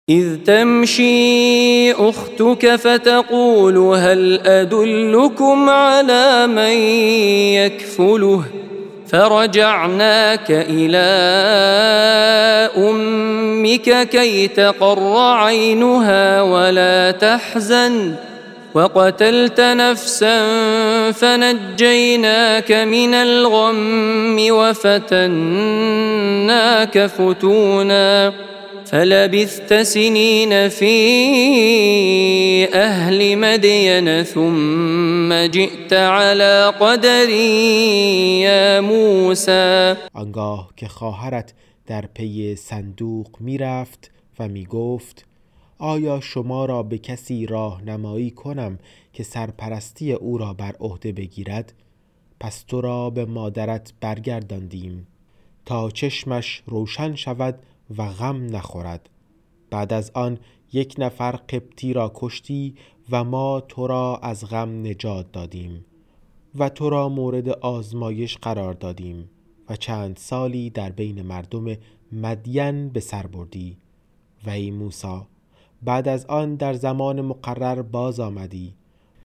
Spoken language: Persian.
إذ تمشي أختك فتقول هل أدلكم على من يكفله فرجعناك إلى أمك كي تقر عينها ولا تحزن وقتلت نفسا فنجيناك من الغم وفتناك فتونا فلبثت سنين في أهل مدين ثم جئت على قدر یا موسی. آنگاه که خواهرت در پی صندوق می رفت و می گفت آیا شما را به کسی راهنمایی کنم که سرپرستی او را بر عهده بگیرد؟ پس تو را به مادرت برگرداندیم تا چشمش روشن شود و غم نخورد. بعد از آن 1 نفر قبطی را کشتی و ما تو را از غم نجات دادیم و تو را مورد آزمایش قرار دادیم و چند سالی در بین مردم مدین به سر بردی. و ای موسی، بعد از آن در زمان مقرر باز آمدی